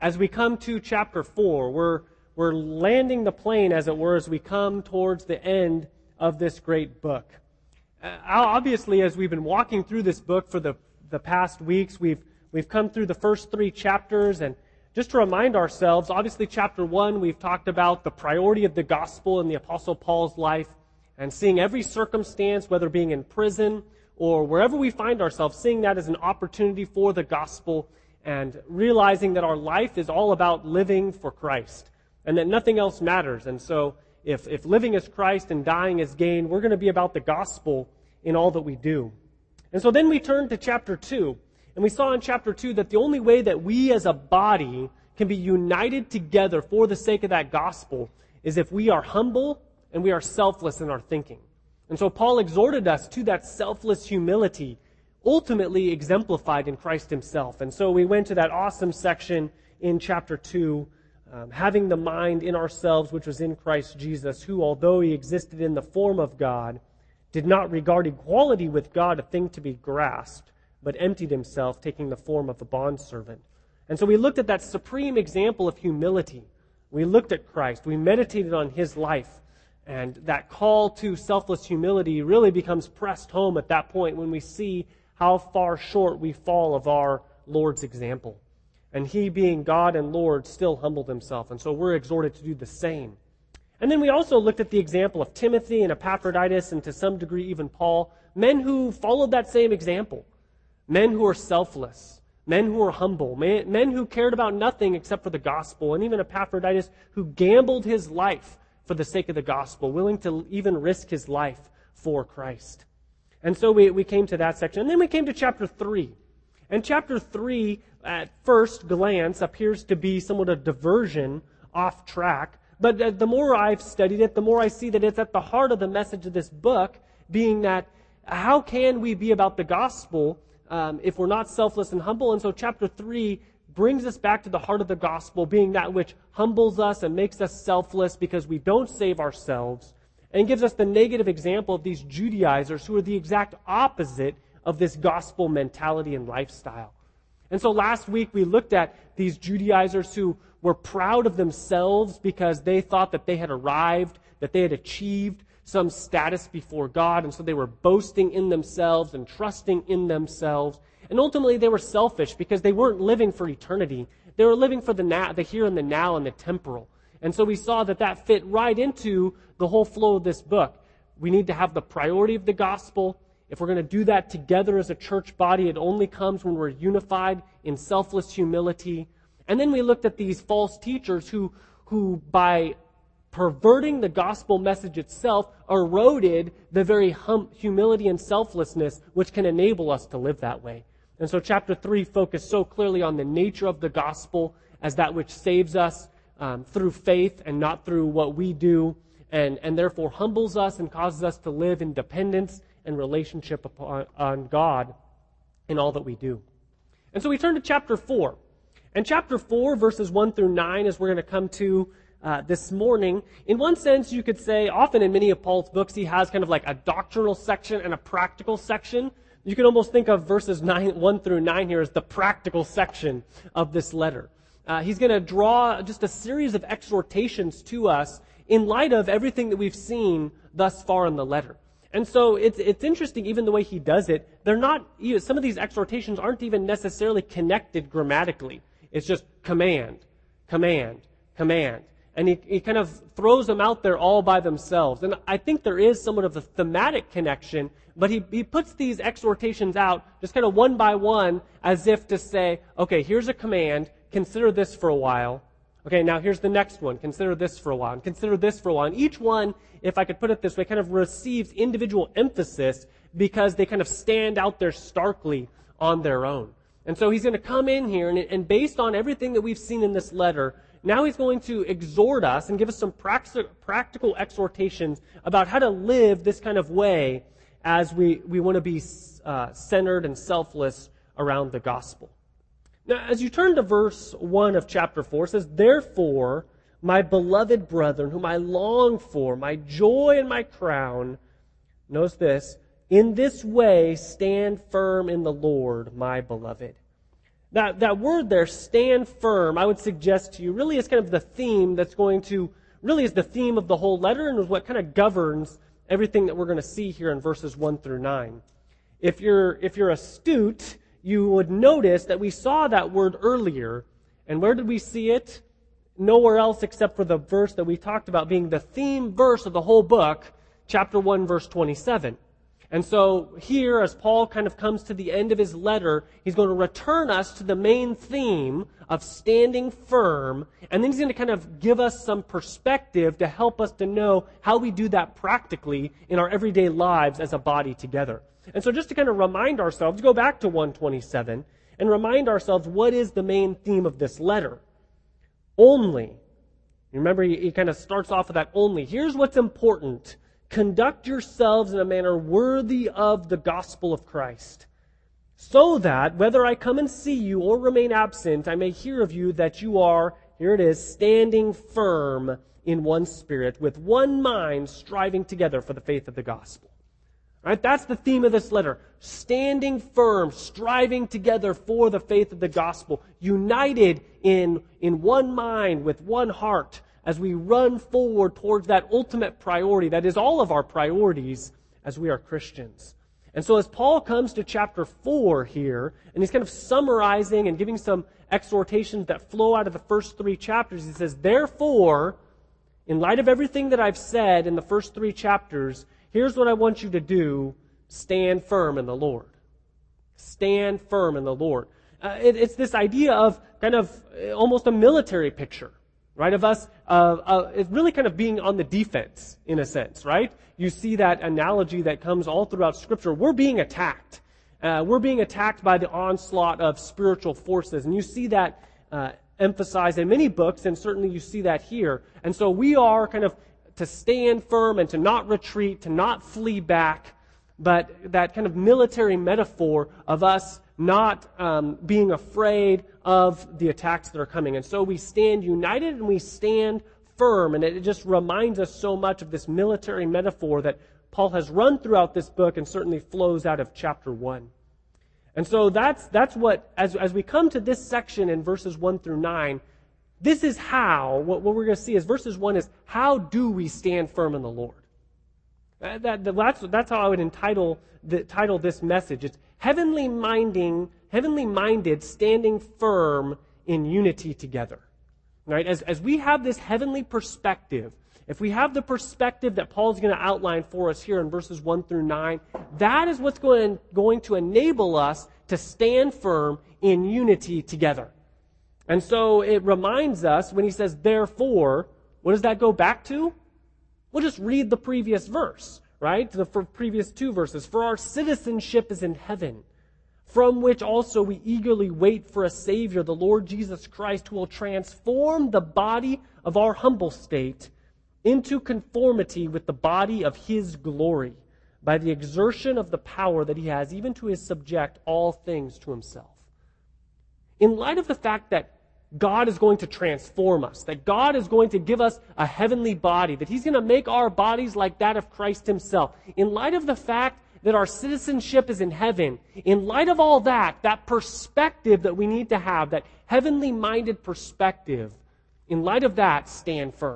as we come to chapter 4. We're landing the plane, as it were, as we come towards the end of this great book. Obviously, as we've been walking through this book for the past weeks, we've come through the first 3 chapters, and just to remind ourselves, obviously chapter 1, we've talked about the priority of the gospel in the Apostle Paul's life, and seeing every circumstance, whether being in prison or wherever we find ourselves, seeing that as an opportunity for the gospel, and realizing that our life is all about living for Christ, and that nothing else matters. And so, if living is Christ and dying is gain, we're going to be about the gospel in all that we do. And so then we turn to chapter 2, and we saw in chapter 2 that the only way that we as a body can be united together for the sake of that gospel is if we are humble and we are selfless in our thinking. And so Paul exhorted us to that selfless humility, ultimately exemplified in Christ himself. And so we went to that awesome section in chapter 2, having the mind in ourselves which was in Christ Jesus, who, although he existed in the form of God, did not regard equality with God a thing to be grasped, but emptied himself, taking the form of a bondservant. And so we looked at that supreme example of humility. We looked at Christ. We meditated on his life. And that call to selfless humility really becomes pressed home at that point when we see how far short we fall of our Lord's example. And he, being God and Lord, still humbled himself. And so we're exhorted to do the same. And then we also looked at the example of Timothy and Epaphroditus, and to some degree even Paul, men who followed that same example. Men who are selfless, men who are humble, men who cared about nothing except for the gospel, and even Epaphroditus who gambled his life for the sake of the gospel, willing to even risk his life for Christ. And so we came to that section. And then we came to chapter 3. And chapter 3, at first glance, appears to be somewhat a diversion off track. But the more I've studied it, the more I see that it's at the heart of the message of this book, being that how can we be about the gospel if we're not selfless and humble? And so chapter 3 brings us back to the heart of the gospel, being that which humbles us and makes us selfless because we don't save ourselves, and gives us the negative example of these Judaizers who are the exact opposite of this gospel mentality and lifestyle. And so last week we looked at these Judaizers who were proud of themselves because they thought that they had arrived, that they had achieved some status before God, and so they were boasting in themselves and trusting in themselves. And ultimately they were selfish because they weren't living for eternity. They were living for the here and the now and the temporal. And so we saw that fit right into the whole flow of this book. We need to have the priority of the gospel. If we're going to do that together as a church body, it only comes when we're unified in selfless humility. And then we looked at these false teachers who by perverting the gospel message itself, eroded the very humility and selflessness which can enable us to live that way. And so chapter 3 focused so clearly on the nature of the gospel as that which saves us through faith and not through what we do, and therefore humbles us and causes us to live in dependence and relationship on God in all that we do. And so we turn to chapter 4. And chapter 4, verses 1 through 9, is we're going to come to this morning. In one sense, you could say, often in many of Paul's books, he has kind of like a doctrinal section and a practical section. You can almost think of verses 1 through 9 here as the practical section of this letter. He's going to draw just a series of exhortations to us in light of everything that we've seen thus far in the letter. And so it's interesting, even the way he does it. They're not, some of these exhortations aren't even necessarily connected grammatically. It's just command, command, command. And he kind of throws them out there all by themselves. And I think there is somewhat of a thematic connection, but he puts these exhortations out just kind of one by one as if to say, okay, here's a command, consider this for a while. Okay, now here's the next one, consider this for a while, and consider this for a while. And each one, if I could put it this way, kind of receives individual emphasis because they kind of stand out there starkly on their own. And so he's going to come in here, and based on everything that we've seen in this letter, now he's going to exhort us and give us some practical exhortations about how to live this kind of way as we want to be centered and selfless around the gospel. Now, as you turn to verse 1 of chapter 4, it says, "Therefore, my beloved brethren, whom I long for, my joy and my crown," notice this, "in this way stand firm in the Lord, my beloved." That word there, stand firm, I would suggest to you, really is kind of the theme really is the theme of the whole letter and is what kind of governs everything that we're going to see here in verses 1 through 9. If you're astute, you would notice that we saw that word earlier. And where did we see it? Nowhere else except for the verse that we talked about being the theme verse of the whole book, chapter 1, verse 27. And so here, as Paul kind of comes to the end of his letter, he's going to return us to the main theme of standing firm, and then he's going to kind of give us some perspective to help us to know how we do that practically in our everyday lives as a body together. And so just to kind of remind ourselves, go back to 127 and remind ourselves what is the main theme of this letter. Only. Remember, he kind of starts off with that only. Here's what's important. Conduct yourselves in a manner worthy of the gospel of Christ, so that, whether I come and see you or remain absent, I may hear of you that you are, here it is, standing firm in one spirit, with one mind, striving together for the faith of the gospel. All right, that's the theme of this letter. Standing firm, striving together for the faith of the gospel, united in one mind, with one heart, as we run forward towards that ultimate priority, that is all of our priorities as we are Christians. And so as Paul comes to chapter 4 here, and he's kind of summarizing and giving some exhortations that flow out of the first 3 chapters, he says, therefore, in light of everything that I've said in the first 3 chapters, here's what I want you to do. Stand firm in the Lord. Stand firm in the Lord. It's this idea of kind of almost a military picture, right? Of us, it's really kind of being on the defense, in a sense, right? You see that analogy that comes all throughout Scripture. We're being attacked. We're being attacked by the onslaught of spiritual forces. And you see that emphasized in many books, and certainly you see that here. And so we are kind of to stand firm and to not retreat, to not flee back, but that kind of military metaphor of us not being afraid of the attacks that are coming. And so we stand united and we stand firm. And it just reminds us so much of this military metaphor that Paul has run throughout this book and certainly flows out of chapter 1. And so that's what, as we come to this section in verses 1 through 9, this is how, what we're going to see is verses 1 is, how do we stand firm in the Lord? That's how I would title this message. It's heavenly minded, standing firm in unity together. Right? As we have this heavenly perspective, if we have the perspective that Paul's going to outline for us here in verses 1 through 9, that is what's going to enable us to stand firm in unity together. And so it reminds us when he says, therefore, what does that go back to? We'll just read the previous verse, right? The previous 2 verses. For our citizenship is in heaven, from which also we eagerly wait for a Savior, the Lord Jesus Christ, who will transform the body of our humble state into conformity with the body of His glory, by the exertion of the power that He has, even to subject all things to Himself. In light of the fact that God is going to transform us, that God is going to give us a heavenly body, that He's going to make our bodies like that of Christ Himself, in light of the fact that our citizenship is in heaven, in light of all that perspective that we need to have, that heavenly minded perspective, in light of that, stand firm.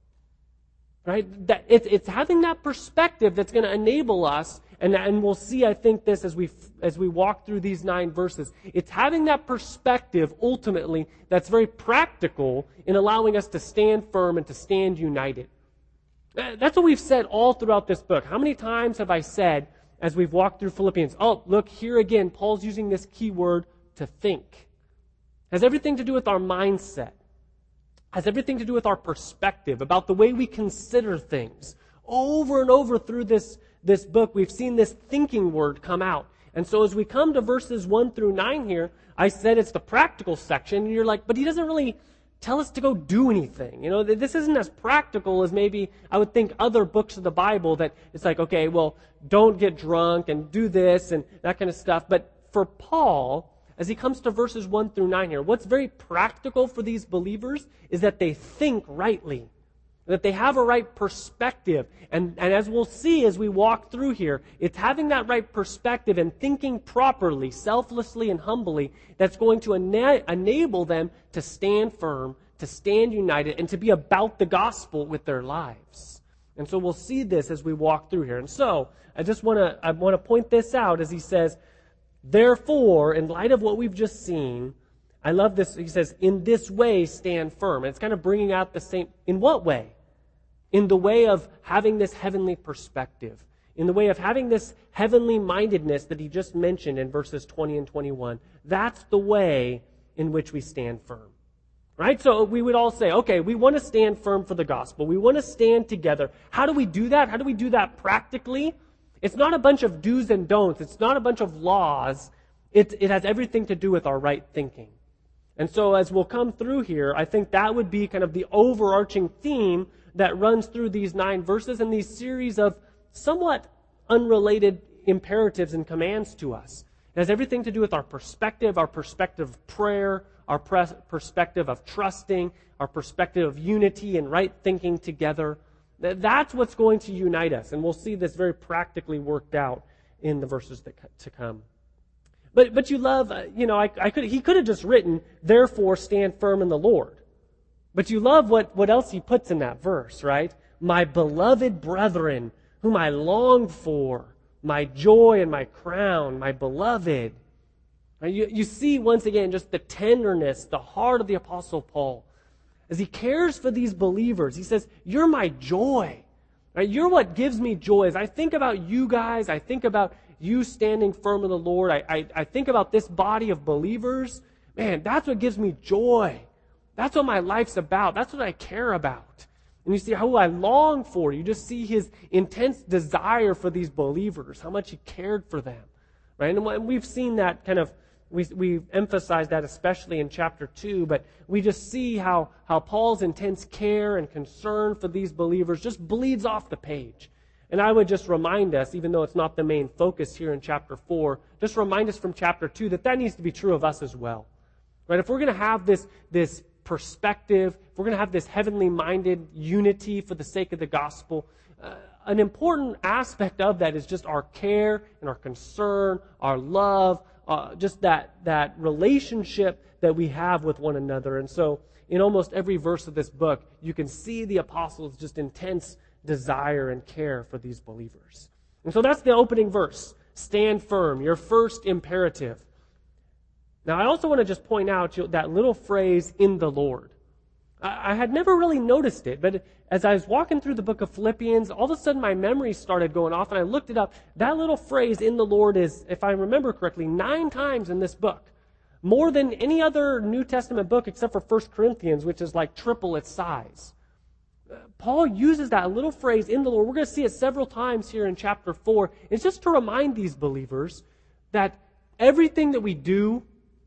Right? That it's having that perspective that's going to enable us, and we'll see, I think, this as we walk through these 9 verses. It's having that perspective, ultimately, that's very practical in allowing us to stand firm and to stand united. That's what we've said all throughout this book. How many times have I said, as we've walked through Philippians, oh, look, here again, Paul's using this key word, to think. It has everything to do with our mindset. Has everything to do with our perspective, about the way we consider things. Over and over through this book, we've seen this thinking word come out. And so as we come to verses 1 through 9 here, I said it's the practical section, and you're like, but he doesn't really tell us to go do anything. You know, this isn't as practical as maybe I would think other books of the Bible, that it's like, okay, well, don't get drunk and do this and that kind of stuff. But for Paul, as he comes to verses 1 through 9 here, what's very practical for these believers is that they think rightly. that they have a right perspective. And as we'll see as we walk through here, it's having that right perspective and thinking properly, selflessly and humbly, that's going to enable them to stand firm, to stand united, and to be about the gospel with their lives. And so we'll see this as we walk through here. And so I want to point this out as he says, therefore, in light of what we've just seen, I love this. He says, in this way, stand firm. And it's kind of bringing out the same, in what way? In the way of having this heavenly perspective, in the way of having this heavenly mindedness that he just mentioned in verses 20 and 21. That's the way in which we stand firm. Right? So we would all say, okay, we want to stand firm for the gospel. We want to stand together. How do we do that? How do we do that practically? It's not a bunch of do's and don'ts. It's not a bunch of laws. It has everything to do with our right thinking. And so as we'll come through here, I think that would be kind of the overarching theme that runs through these 9 verses and these series of somewhat unrelated imperatives and commands to us. It has everything to do with our perspective of prayer, our perspective of trusting, our perspective of unity and right thinking together. That's what's going to unite us. And we'll see this very practically worked out in the verses to come. But you love, he could have just written, therefore stand firm in the Lord. But you love what else he puts in that verse, right? My beloved brethren, whom I longed for, my joy and my crown, my beloved. You see once again just the tenderness, the heart of the Apostle Paul. As he cares for these believers, he says, you're my joy. Right? You're what gives me joy. As I think about you guys, I think about you standing firm in the Lord. I think about this body of believers. Man, that's what gives me joy. That's what my life's about. That's what I care about. And you see how I long for. You just see his intense desire for these believers, how much he cared for them. Right? And we've seen that kind of, we've emphasized that especially in chapter 2, but we just see how Paul's intense care and concern for these believers just bleeds off the page. And I would just remind us, even though it's not the main focus here in chapter 4, just remind us from chapter 2 that needs to be true of us as well. Right? If we're going to have this perspective, if we're going to have this heavenly minded unity for the sake of the gospel, an important aspect of that is just our care and our concern, our love, just that relationship that we have with one another. And so in almost every verse of this book, you can see the apostles' just intense desire and care for these believers. And so that's the opening verse. Stand firm, your first imperative. Now, I also want to just point out that little phrase, in the Lord. I had never really noticed it, but as I was walking through the book of Philippians, all of a sudden my memory started going off, and I looked it up. That little phrase, in the Lord, is, if I remember correctly, 9 times in this book. More than any other New Testament book except for 1 Corinthians, which is like triple its size. Paul uses that little phrase, in the Lord. We're going to see it several times here in chapter 4. It's just to remind these believers that everything that we do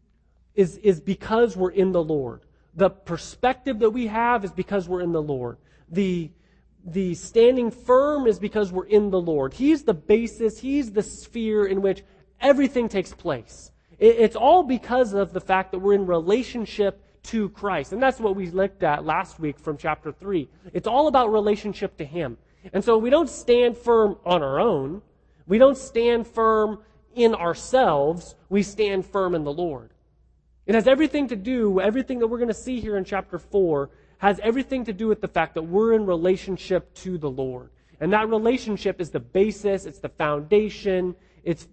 is because we're in the Lord. The perspective that we have is because we're in the Lord. The standing firm is because we're in the Lord. He's the basis, He's the sphere in which everything takes place. It's all because of the fact that we're in relationship to Christ. And that's what we looked at last week from chapter 3. It's all about relationship to Him. And so we don't stand firm on our own. We don't stand firm in ourselves. We stand firm in the Lord. It has everything to do, everything that we're going to see here in chapter 4 has everything to do with the fact that we're in relationship to the Lord. And that relationship is the basis, it's the foundation, it's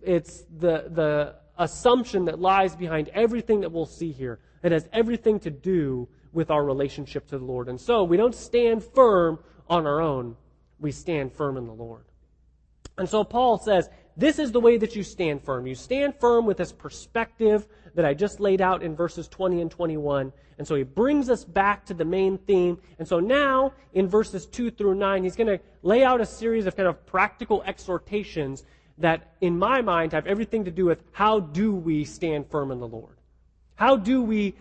the assumption that lies behind everything that we'll see here. It has everything to do with our relationship to the Lord. And so we don't stand firm on our own. We stand firm in the Lord. And so Paul says, this is the way that you stand firm. You stand firm with this perspective that I just laid out in verses 20 and 21. And so he brings us back to the main theme. And so now, in verses 2 through 9, he's going to lay out a series of kind of practical exhortations that, in my mind, have everything to do with how do we stand firm in the Lord? How do we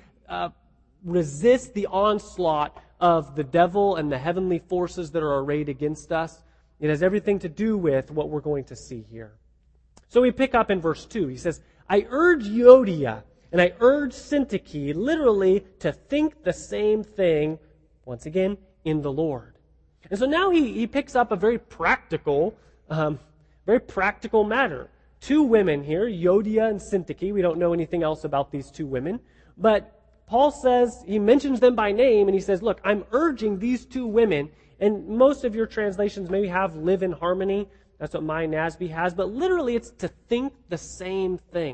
resist the onslaught of the devil and the heavenly forces that are arrayed against us? It has everything to do with what we're going to see here. So we pick up in verse 2. He says, I urge Euodia and I urge Syntyche literally to think the same thing, once again, in the Lord. And so now he picks up a very practical matter. Two women here, Euodia and Syntyche. We don't know anything else about these two women. But Paul says, he mentions them by name, and he says, look, I'm urging these two women, and most of your translations maybe have live in harmony. That's what my NASB has. But literally, it's to think the same thing.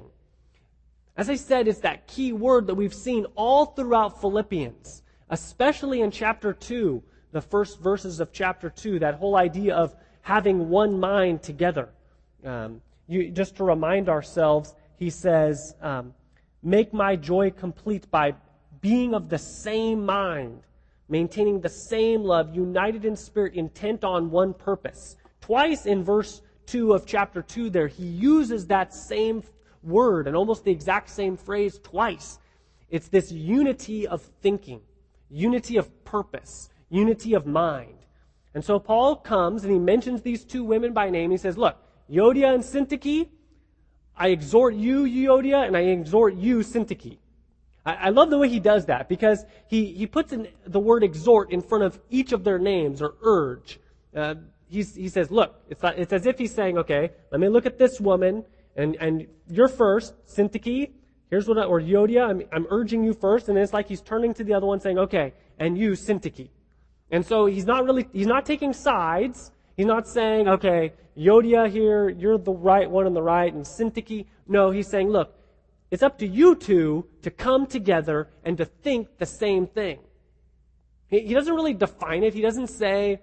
As I said, it's that key word that we've seen all throughout Philippians, especially in chapter 2, the first verses of chapter 2, that whole idea of having one mind together. Just to remind ourselves, he says, make my joy complete by being of the same mind, maintaining the same love, united in spirit, intent on one purpose. Twice in verse 2 of chapter 2 there, he uses that same word and almost the exact same phrase twice. It's this unity of thinking, unity of purpose, unity of mind. And so Paul comes and he mentions these two women by name. He says, look, Euodia and Syntyche, I exhort you, Euodia, and I exhort you, Syntyche. I love the way he does that because he puts in the word exhort in front of each of their names or urge. He says, look, it's as if he's saying, okay, let me look at this woman, and you're first, Syntyche. Here's what, or Euodia, I'm urging you first, and then it's like he's turning to the other one saying, okay, and you, Syntyche. And so he's not taking sides. He's not saying, okay, Euodia here, you're the right one on the right, and Syntyche. No, he's saying, look, it's up to you two to come together and to think the same thing. He doesn't really define it. He doesn't say,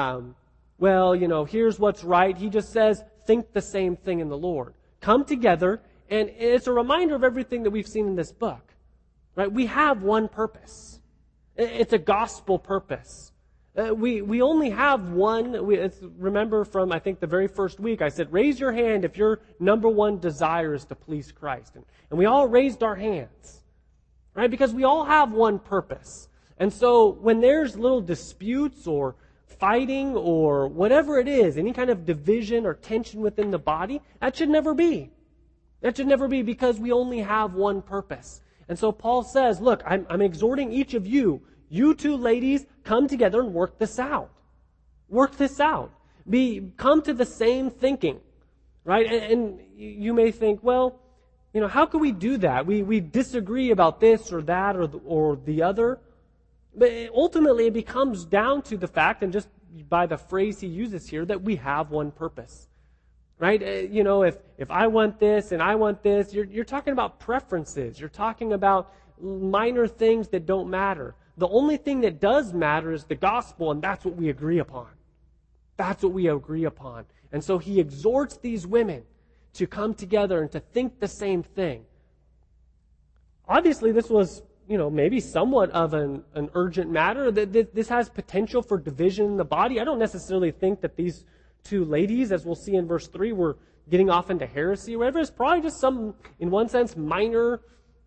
well, here's what's right. He just says, think the same thing in the Lord. Come together, and it's a reminder of everything that we've seen in this book. Right? We have one purpose. It's a gospel purpose. We only have one. Remember from, I think, the very first week, I said, raise your hand if your number one desire is to please Christ. And we all raised our hands, right? Because we all have one purpose. And so when there's little disputes or fighting or whatever it is, any kind of division or tension within the body, that should never be. That should never be because we only have one purpose. And so Paul says, look, I'm exhorting each of you, you two ladies, come together and work this out. Work this out. Come to the same thinking, right? And you may think, well, how can we do that? We disagree about this or that or the other. But ultimately it becomes down to the fact, and just by the phrase he uses here, that we have one purpose. Right? If I want this and I want this, you're talking about preferences. You're talking about minor things that don't matter. The only thing that does matter is the gospel, and that's what we agree upon. That's what we agree upon. And so he exhorts these women to come together and to think the same thing. Obviously, this was, maybe somewhat of an urgent matter. This has potential for division in the body. I don't necessarily think that these two ladies, as we'll see in verse 3, were getting off into heresy or whatever. It's probably just some, in one sense, minor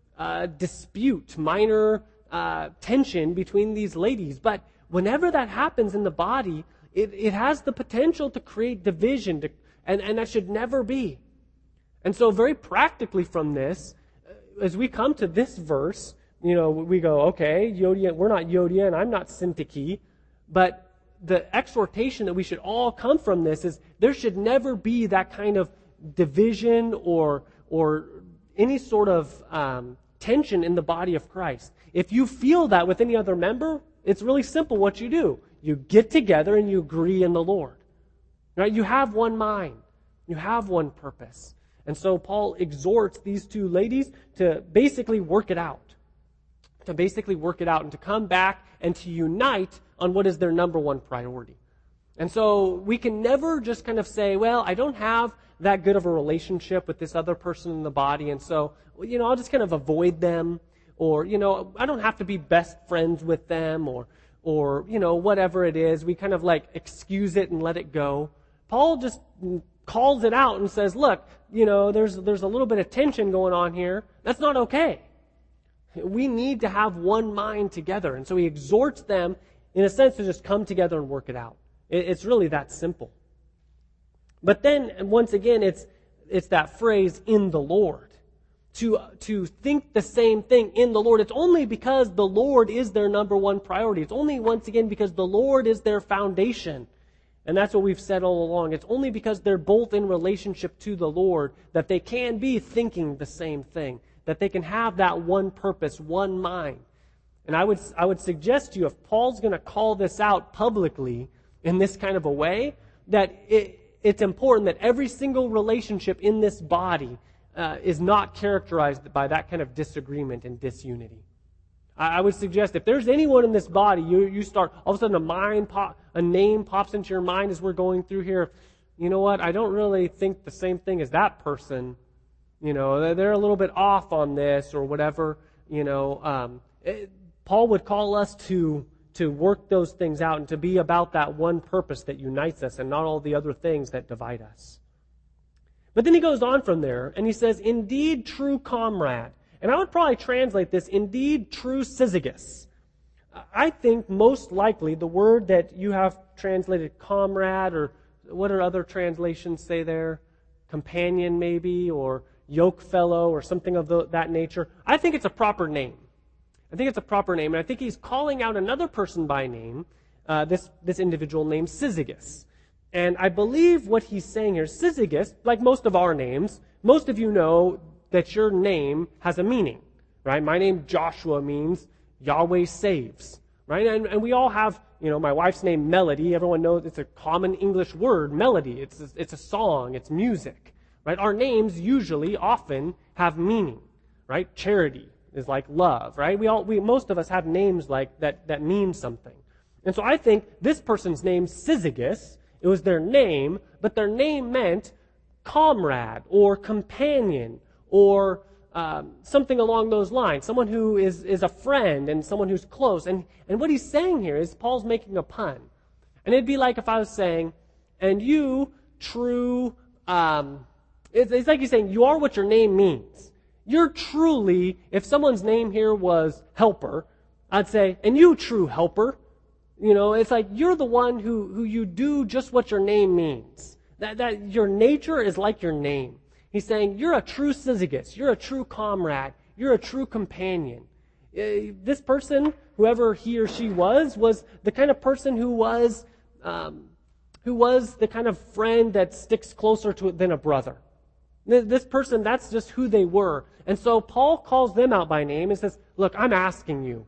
dispute, minor tension between these ladies. But whenever that happens in the body, it has the potential to create division, and that should never be. And so very practically from this, as we come to this verse, we go, okay, Euodia, we're not Euodia, and I'm not Syntyche, but the exhortation that we should all come from this is there should never be that kind of division or any sort of tension in the body of Christ. If you feel that with any other member, it's really simple what you do. You get together and you agree in the Lord. Right? You have one mind. You have one purpose. And so Paul exhorts these two ladies to basically work it out. To basically work it out and to come back and to unite on what is their number one priority. And so we can never just kind of say, well, I don't have that good of a relationship with this other person in the body, and so, I'll just kind of avoid them, or, I don't have to be best friends with them, or whatever it is. We kind of excuse it and let it go. Paul just calls it out and says, look, there's a little bit of tension going on here. That's not okay. We need to have one mind together. And so he exhorts them, in a sense, to just come together and work it out. It's really that simple. But then, once again, it's that phrase, in the Lord. to think the same thing in the Lord. It's only because the Lord is their number one priority. It's only, once again, because the Lord is their foundation. And that's what we've said all along. It's only because they're both in relationship to the Lord that they can be thinking the same thing, that they can have that one purpose, one mind. And I would suggest to you, if Paul's going to call this out publicly in this kind of a way, that it's important that every single relationship in this body is not characterized by that kind of disagreement and disunity. I would suggest if there's anyone in this body, you start, all of a sudden a name pops into your mind as we're going through here. You know what? I don't really think the same thing as that person. They're a little bit off on this or whatever. Paul would call us to work those things out and to be about that one purpose that unites us and not all the other things that divide us. But then he goes on from there and he says, indeed true comrade. And I would probably translate this, indeed true syzygus. I think most likely the word that you have translated comrade, or what are other translations say there? Companion maybe, or yoke fellow, or something of that nature. I think it's a proper name. And I think he's calling out another person by name, this individual named Syzygus. And I believe what he's saying here, Syzygus, like most of our names, most of you know that your name has a meaning, right? My name Joshua means Yahweh saves, right? And we all have, my wife's name Melody. Everyone knows it's a common English word, melody. It's a song, it's music, right? Our names usually, often have meaning, right? Charity is like love, right? Most of us have names like that mean something. And so I think this person's name, Syzygus, it was their name, but their name meant comrade or companion or something along those lines. Someone who is a friend and someone who's close. And what he's saying here is Paul's making a pun. And it'd be like if I was saying, and you, true, it's like he's saying, you are what your name means. You're truly, if someone's name here was helper, I'd say, and you true helper. It's like you're the one who you do just what your name means. That your nature is like your name. He's saying you're a true Syzygus, you're a true comrade, you're a true companion. This person, whoever he or she was the kind of person who was the kind of friend that sticks closer to it than a brother. This person, that's just who they were. And so Paul calls them out by name and says, look, I'm asking you.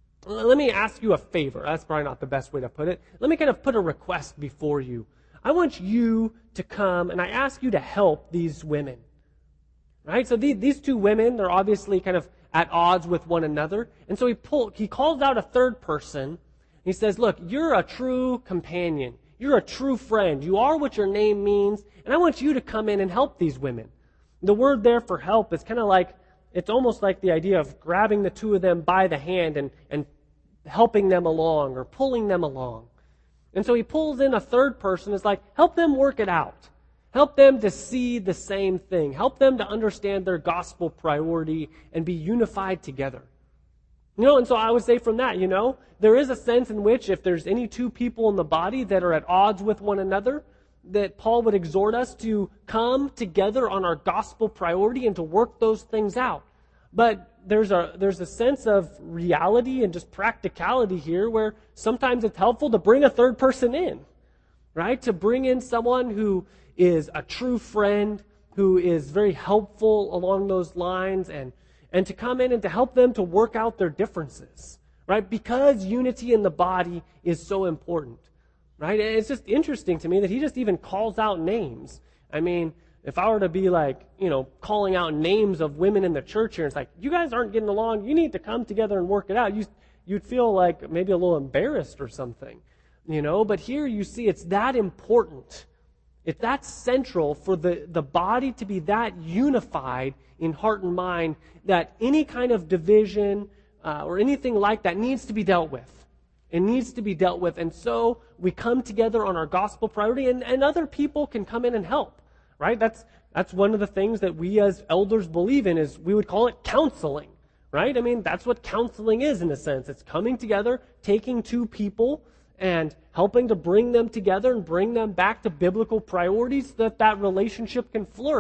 Let me ask you a favor. That's probably not the best way to put it. Let me kind of put a request before you. I want you to come and I ask you to help these women. Right? So these two women, they're obviously kind of at odds with one another. And so he calls out a third person. He says, look, you're a true companion. You're a true friend. You are what your name means. And I want you to come in and help these women. The word there for help is kind of like, it's almost like the idea of grabbing the two of them by the hand and helping them along or pulling them along. And so he pulls in a third person. It's like, help them work it out. Help them to see the same thing. Help them to understand their gospel priority and be unified together. And so I would say from that, there is a sense in which if there's any two people in the body that are at odds with one another, that Paul would exhort us to come together on our gospel priority and to work those things out. But there's a sense of reality and just practicality here where sometimes it's helpful to bring a third person in, right? To bring in someone who is a true friend, who is very helpful along those lines, and to come in and to help them to work out their differences, right? Because unity in the body is so important, right? And it's just interesting to me that he just even calls out names. I mean, if I were to be like, calling out names of women in the church here, it's like, you guys aren't getting along, you need to come together and work it out. You'd feel like maybe a little embarrassed or something, But here you see it's that important. It's that central for the body to be that unified in heart and mind that any kind of division or anything like that needs to be dealt with. It needs to be dealt with. And so we come together on our gospel priority and other people can come in and help. Right? That's one of the things that we as elders believe in is we would call it counseling. Right? I mean, that's what counseling is in a sense. It's coming together, taking two people and helping to bring them together and bring them back to biblical priorities so that relationship can flourish.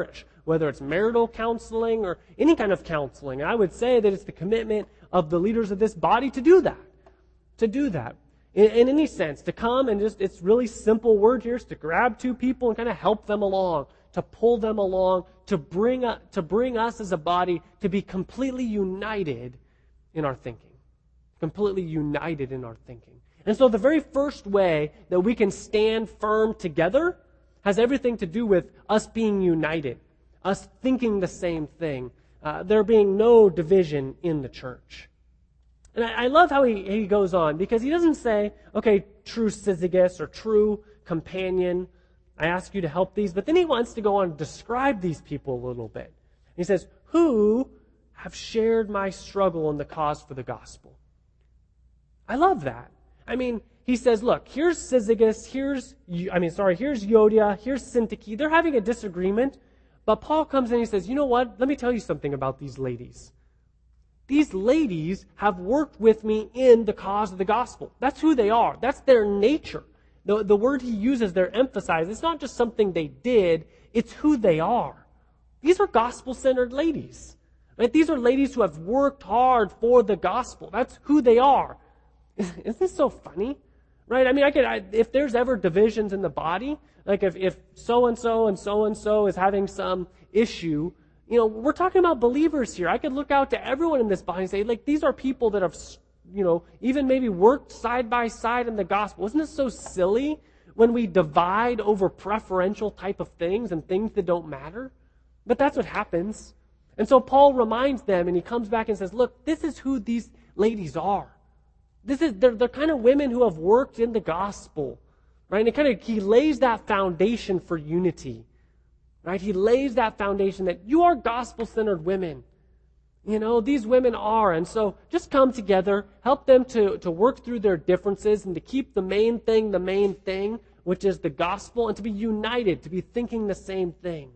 whether it's marital counseling or any kind of counseling. And I would say that it's the commitment of the leaders of this body to do that. To do that. In any sense, to come and just, it's really simple word here, is to grab two people and kind of help them along, to pull them along, to bring us as a body to be completely united in our thinking. Completely united in our thinking. And so the very first way that we can stand firm together has everything to do with us being united, us thinking the same thing, there being no division in the church. And I love how he goes on, because he doesn't say, okay, true syzygus or true companion, I ask you to help these, but then he wants to go on and describe these people a little bit. He says, who have shared my struggle in the cause for the gospel. I love that. I mean, he says, look, here's syzygus, here's Euodia, here's Syntyche. They're having a disagreement, but Paul comes in and he says, you know what? Let me tell you something about these ladies. These ladies have worked with me in the cause of the gospel. That's who they are. That's their nature. The word he uses there, emphasize, it's not just something they did, it's who they are. These are gospel-centered ladies. Right? These are ladies who have worked hard for the gospel. That's who they are. Isn't this so funny? Right? I mean, if there's ever divisions in the body, like if so-and-so and so-and-so is having some issue, we're talking about believers here. I could look out to everyone in this body and say, like, these are people that have, even maybe worked side by side in the gospel. Isn't it so silly when we divide over preferential type of things and things that don't matter? But that's what happens. And so Paul reminds them, and he comes back and says, look, this is who these ladies are. They're kind of women who have worked in the gospel, right? And he lays that foundation for unity, right? He lays that foundation that you are gospel-centered women. These women are. And so just come together, help them to work through their differences and to keep the main thing, which is the gospel, and to be united, to be thinking the same thing.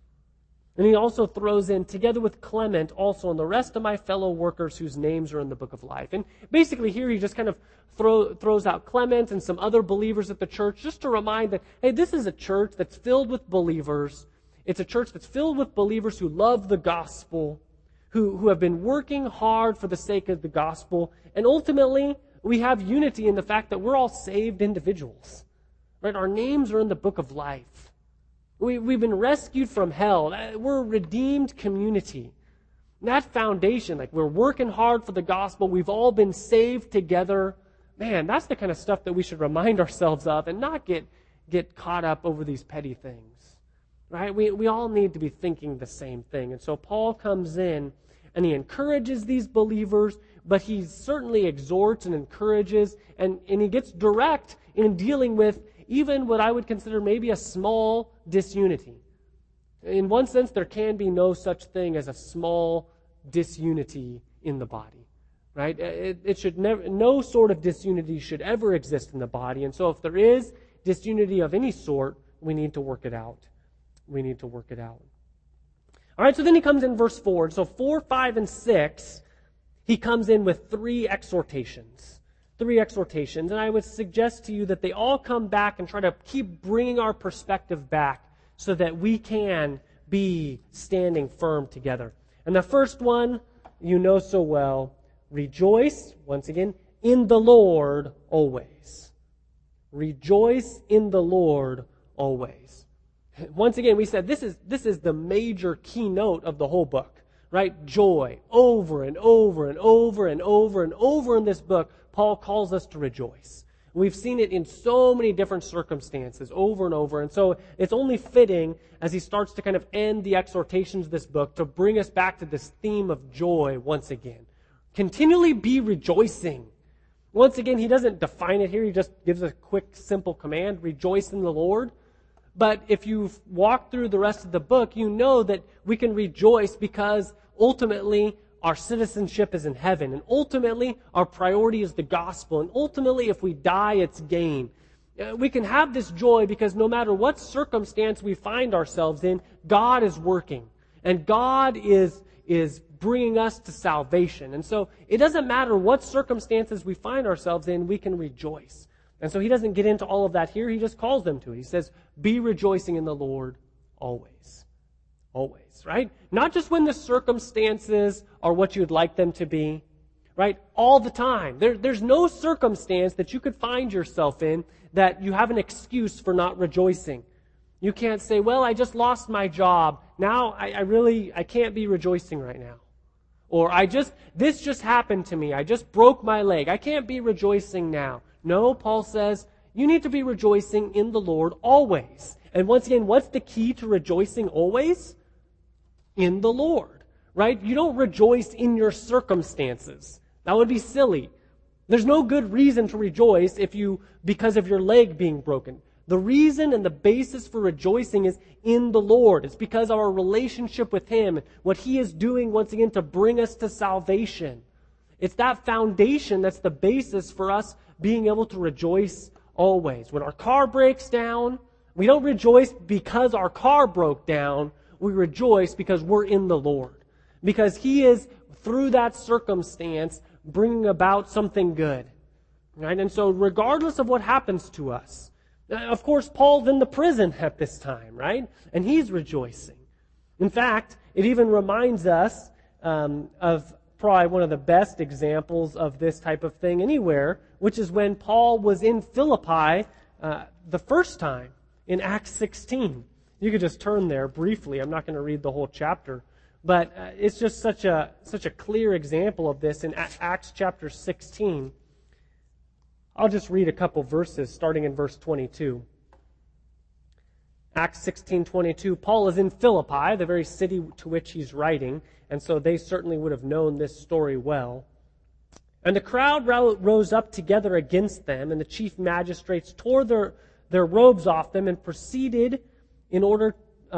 And he also throws in, together with Clement, also and the rest of my fellow workers whose names are in the book of life. And basically here he just kind of throws out Clement and some other believers at the church just to remind that, hey, this is a church that's filled with believers. It's a church that's filled with believers who love the gospel, who have been working hard for the sake of the gospel. And ultimately, we have unity in the fact that we're all saved individuals. Right? Our names are in the book of life. We've been rescued from hell. We're a redeemed community. That foundation, like we're working hard for the gospel, we've all been saved together. Man, that's the kind of stuff that we should remind ourselves of and not get caught up over these petty things. Right? We all need to be thinking the same thing. And so Paul comes in and he encourages these believers, but he certainly exhorts and encourages, and he gets direct in dealing with even what I would consider maybe a small disunity. In one sense, there can be no such thing as a small disunity in the body, right? It should never, no sort of disunity should ever exist in the body. And so if there is disunity of any sort, we need to work it out. We need to work it out. All right, so then he comes in verse 4. So 4, 5, and 6, he comes in with three exhortations. And I would suggest to you that they all come back and try to keep bringing our perspective back so that we can be standing firm together. And the first one, you know so well, rejoice, once again, in the Lord always. Rejoice in the Lord always. Once again, we said this is the major keynote of the whole book, right? Joy, over and over and over and over and over in this book. Paul calls us to rejoice. We've seen it in so many different circumstances over and over. And so it's only fitting as he starts to kind of end the exhortations of this book to bring us back to this theme of joy once again. Continually be rejoicing. Once again, he doesn't define it here. He just gives a quick, simple command, rejoice in the Lord. But if you've walked through the rest of the book, you know that we can rejoice because ultimately our citizenship is in heaven. And ultimately, our priority is the gospel. And ultimately, if we die, it's gain. We can have this joy because no matter what circumstance we find ourselves in, God is working. And God is bringing us to salvation. And so it doesn't matter what circumstances we find ourselves in, we can rejoice. And so he doesn't get into all of that here. He just calls them to it. He says, be rejoicing in the Lord always. Always, right? Not just when the circumstances are what you'd like them to be, right? All the time. There's no circumstance that you could find yourself in that you have an excuse for not rejoicing. You can't say, well, I just lost my job. Now I can't be rejoicing right now. Or this just happened to me. I just broke my leg. I can't be rejoicing now. No, Paul says, you need to be rejoicing in the Lord always. And once again, what's the key to rejoicing always? In the Lord, right? You don't rejoice in your circumstances. That would be silly. There's no good reason to rejoice because of your leg being broken. The reason and the basis for rejoicing is in the Lord. It's because of our relationship with Him, what He is doing once again to bring us to salvation. It's that foundation that's the basis for us being able to rejoice always. When our car breaks down, we don't rejoice because our car broke down. We rejoice because we're in the Lord. Because He is, through that circumstance, bringing about something good. Right? And so regardless of what happens to us, of course, Paul's in the prison at this time, right? And he's rejoicing. In fact, it even reminds us of probably one of the best examples of this type of thing anywhere, which is when Paul was in Philippi the first time in Acts 16. You could just turn there briefly. I'm not going to read the whole chapter. But it's just such a clear example of this in Acts chapter 16. I'll just read a couple verses starting in verse 22. Acts 16:22. Paul is in Philippi, the very city to which he's writing, and so they certainly would have known this story well. And the crowd rose up together against them, and the chief magistrates tore their robes off them and proceeded in order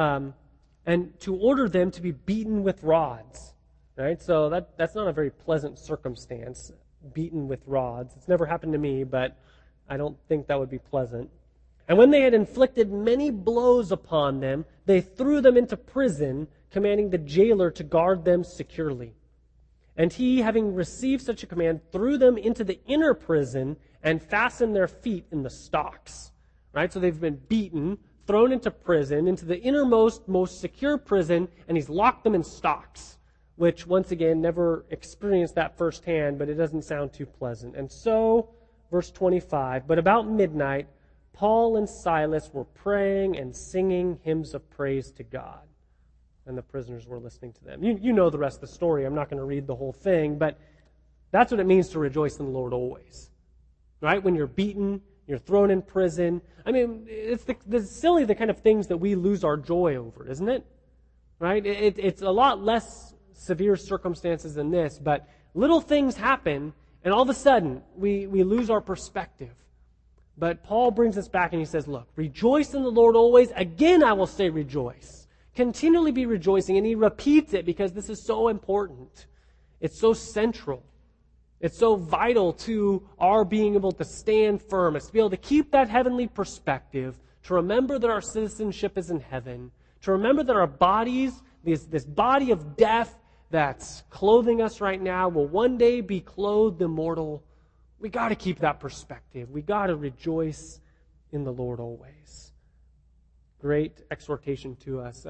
and to order them to be beaten with rods. Right? So that's not a very pleasant circumstance, beaten with rods. It's never happened to me, but I don't think that would be pleasant. And when they had inflicted many blows upon them, they threw them into prison, commanding the jailer to guard them securely. And he, having received such a command, threw them into the inner prison and fastened their feet in the stocks. Right? So they've been beaten, thrown into prison, into the innermost, most secure prison, and he's locked them in stocks, which, once again, never experienced that firsthand, but it doesn't sound too pleasant. And so, verse 25, but about midnight, Paul and Silas were praying and singing hymns of praise to God. And the prisoners were listening to them. You know the rest of the story. I'm not going to read the whole thing, but that's what it means to rejoice in the Lord always. Right? When you're beaten, you're thrown in prison. I mean, it's the kind of things that we lose our joy over, isn't it? Right? It's a lot less severe circumstances than this, but little things happen, and all of a sudden, we lose our perspective. But Paul brings us back and he says, look, rejoice in the Lord always. Again, I will say rejoice. Continually be rejoicing. And he repeats it because this is so important. It's so central. It's so vital to our being able to stand firm. It's to be able to keep that heavenly perspective, to remember that our citizenship is in heaven, to remember that our bodies, this body of death that's clothing us right now, will one day be clothed immortal. We got to keep that perspective. We got to rejoice in the Lord always. Great exhortation to us.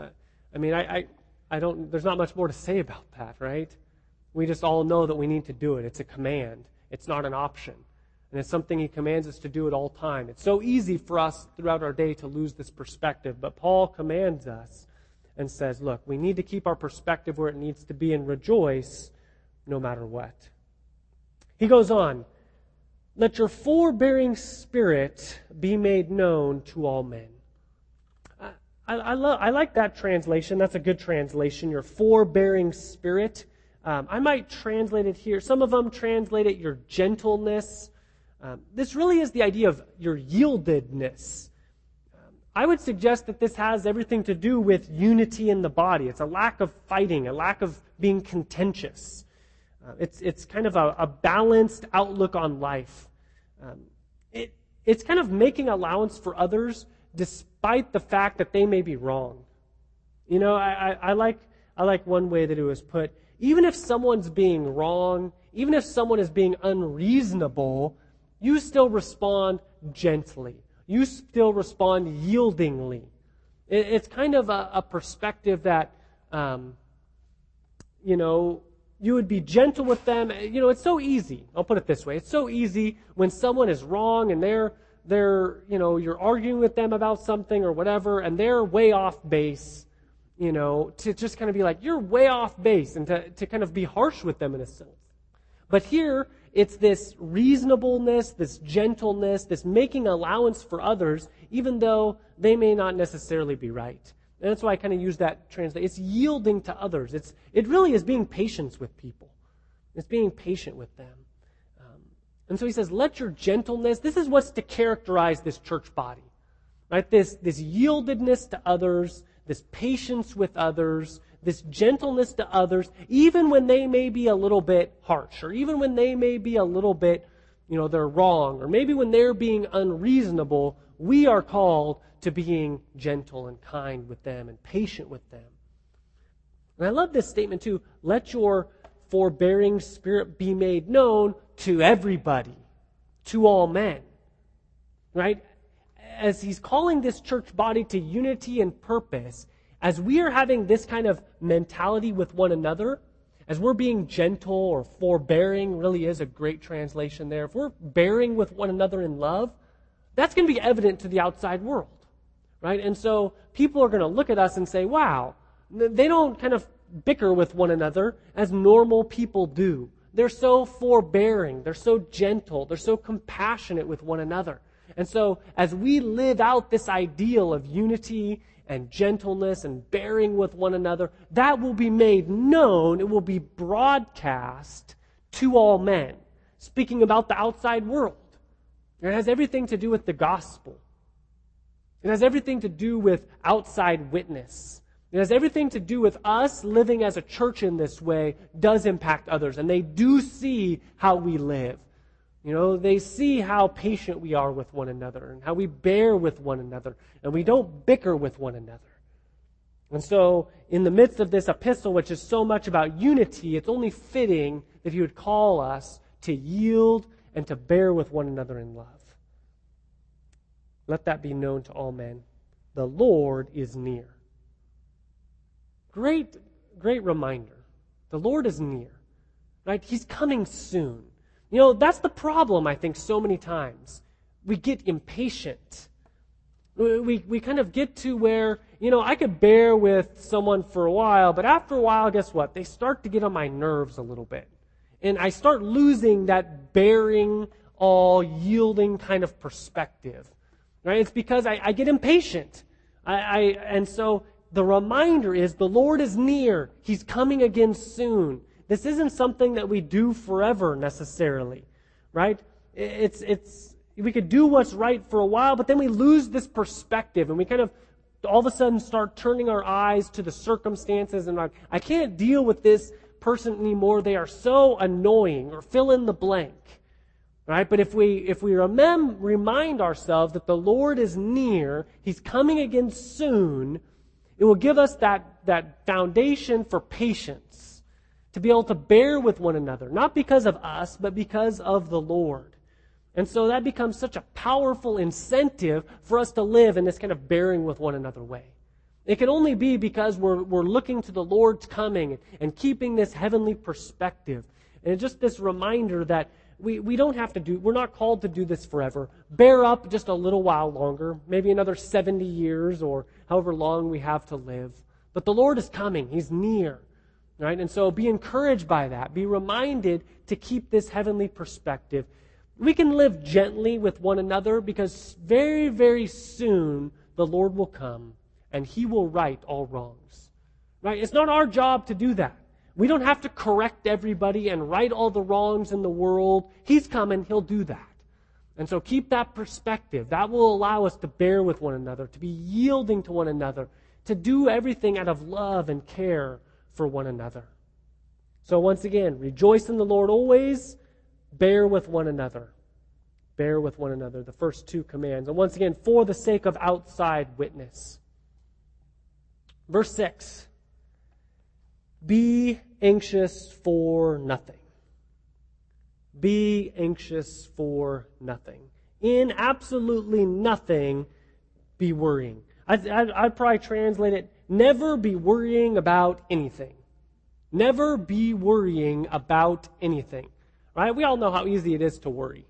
I don't. There's not much more to say about that, right? We just all know that we need to do it. It's a command. It's not an option. And it's something He commands us to do at all time. It's so easy for us throughout our day to lose this perspective. But Paul commands us and says, look, we need to keep our perspective where it needs to be and rejoice no matter what. He goes on, let your forbearing spirit be made known to all men. I like that translation. That's a good translation, your forbearing spirit. I might translate it here. Some of them translate it your gentleness. This really is the idea of your yieldedness. I would suggest that this has everything to do with unity in the body. It's a lack of fighting, a lack of being contentious. It's kind of a balanced outlook on life. It's kind of making allowance for others despite the fact that they may be wrong. You know, I like one way that it was put. Even if someone's being wrong, even if someone is being unreasonable, you still respond gently. You still respond yieldingly. It's kind of a perspective that, you would be gentle with them. It's so easy. I'll put it this way. It's so easy when someone is wrong and you're arguing with them about something or whatever, and they're way off base, to just kind of be like, you're way off base, and to kind of be harsh with them in a sense. But here, it's this reasonableness, this gentleness, this making allowance for others, even though they may not necessarily be right. And that's why I kind of use that translation. It's yielding to others. It really is being patient with people. It's being patient with them. And so he says, let your gentleness, this is what's to characterize this church body. Right? This yieldedness to others, this patience with others, this gentleness to others, even when they may be a little bit harsh, or even when they may be a little bit, they're wrong, or maybe when they're being unreasonable, we are called to being gentle and kind with them and patient with them. And I love this statement too. Let your forbearing spirit be made known to everybody, to all men. Right? As he's calling this church body to unity and purpose, as we are having this kind of mentality with one another, as we're being gentle, or forbearing really is a great translation there. If we're bearing with one another in love, that's going to be evident to the outside world. Right? And so people are going to look at us and say, wow, they don't kind of bicker with one another as normal people do. They're so forbearing. They're so gentle. They're so compassionate with one another. And so as we live out this ideal of unity and gentleness and bearing with one another, that will be made known. It will be broadcast to all men, speaking about the outside world. It has everything to do with the gospel. It has everything to do with outside witness. It has everything to do with us living as a church in this way does impact others. And they do see how we live. They see how patient we are with one another and how we bear with one another. And we don't bicker with one another. And so, in the midst of this epistle, which is so much about unity, it's only fitting that he would call us to yield and to bear with one another in love. Let that be known to all men. The Lord is near. Great reminder. The Lord is near. Right? He's coming soon. That's the problem, I think, so many times. We get impatient. We kind of get to where, I could bear with someone for a while, but after a while, guess what? They start to get on my nerves a little bit. And I start losing that bearing, all yielding kind of perspective. Right? It's because I get impatient. And so the reminder is the Lord is near. He's coming again soon. This isn't something that we do forever necessarily, right? We could do what's right for a while, but then we lose this perspective and we kind of all of a sudden start turning our eyes to the circumstances and like, I can't deal with this person anymore. They are so annoying, or fill in the blank, right? But if we remind ourselves that the Lord is near, He's coming again soon, it will give us that foundation for patience. To be able to bear with one another, not because of us, but because of the Lord. And so that becomes such a powerful incentive for us to live in this kind of bearing with one another way. It can only be because we're looking to the Lord's coming and keeping this heavenly perspective. And just this reminder that we don't have to we're not called to do this forever. Bear up just a little while longer, maybe another 70 years or however long we have to live. But the Lord is coming. He's near. Right? And so be encouraged by that. Be reminded to keep this heavenly perspective. We can live gently with one another because very, very soon the Lord will come and He will right all wrongs. Right? It's not our job to do that. We don't have to correct everybody and right all the wrongs in the world. He's coming. He'll do that. And so keep that perspective. That will allow us to bear with one another, to be yielding to one another, to do everything out of love and care for one another. So once again, rejoice in the Lord always, bear with one another. Bear with one another, the first two commands. And once again, for the sake of outside witness. Verse 6, be anxious for nothing. Be anxious for nothing. In absolutely nothing, be worrying. I'd probably translate it, never be worrying about anything. Never be worrying about anything. Right? We all know how easy it is to worry.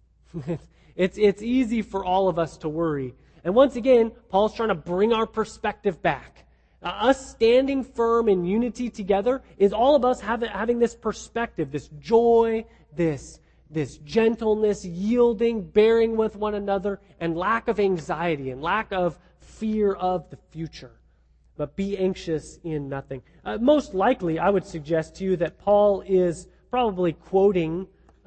It's easy for all of us to worry. And once again, Paul's trying to bring our perspective back. Us standing firm in unity together is all of us having this perspective, this joy, this gentleness, yielding, bearing with one another, and lack of anxiety and lack of fear of the future. But be anxious in nothing. Most likely, I would suggest to you that Paul is probably quoting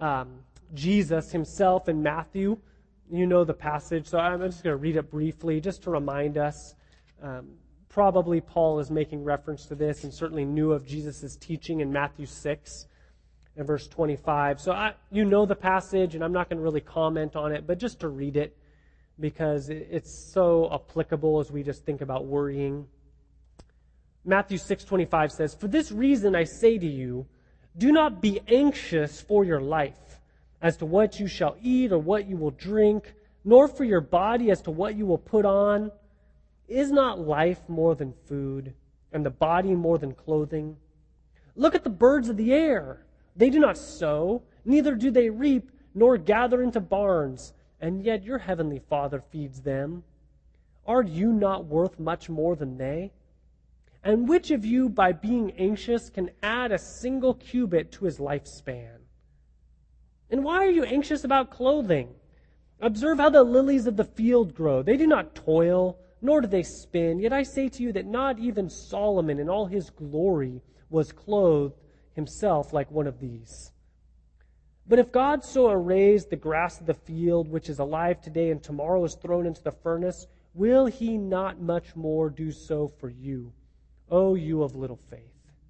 Jesus himself in Matthew. You know the passage, so I'm just going to read it briefly just to remind us. Probably Paul is making reference to this and certainly knew of Jesus' teaching in Matthew 6 and verse 25. So you know the passage, and I'm not going to really comment on it, but just to read it because it's so applicable as we just think about worrying. Matthew 6:25 says, "For this reason I say to you, do not be anxious for your life, as to what you shall eat or what you will drink, nor for your body as to what you will put on. Is not life more than food, and the body more than clothing? Look at the birds of the air. They do not sow, neither do they reap, nor gather into barns, and yet your heavenly Father feeds them. Are you not worth much more than they? And which of you, by being anxious, can add a single cubit to his lifespan? And why are you anxious about clothing? Observe how the lilies of the field grow. They do not toil, nor do they spin. Yet I say to you that not even Solomon in all his glory was clothed himself like one of these. But if God so arrays the grass of the field, which is alive today and tomorrow is thrown into the furnace, will he not much more do so for you, O you of little faith?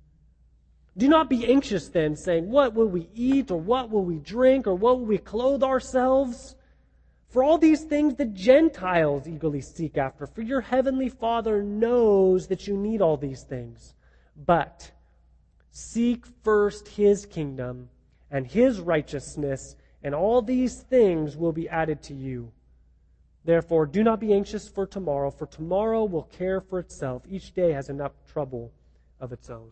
Do not be anxious then, saying, what will we eat, or what will we drink, or what will we clothe ourselves? For all these things the Gentiles eagerly seek after, for your heavenly Father knows that you need all these things. But seek first his kingdom and his righteousness, and all these things will be added to you. Therefore, do not be anxious for tomorrow will care for itself. Each day has enough trouble of its own.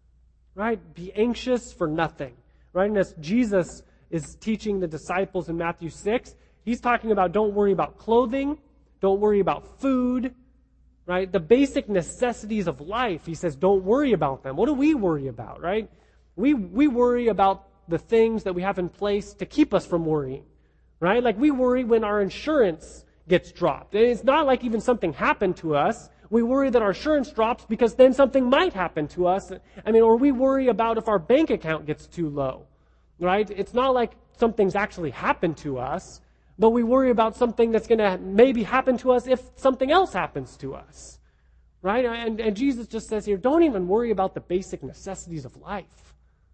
Right? Be anxious for nothing. Right? And as Jesus is teaching the disciples in Matthew 6, he's talking about don't worry about clothing, don't worry about food, right? The basic necessities of life, he says, don't worry about them. What do we worry about, right? We worry about the things that we have in place to keep us from worrying, right? Like we worry when our insurance gets dropped. And it's not like even something happened to us. We worry that our insurance drops because then something might happen to us. Or we worry about if our bank account gets too low, right? It's not like something's actually happened to us, but we worry about something that's going to maybe happen to us if something else happens to us, right? And Jesus just says here, don't even worry about the basic necessities of life.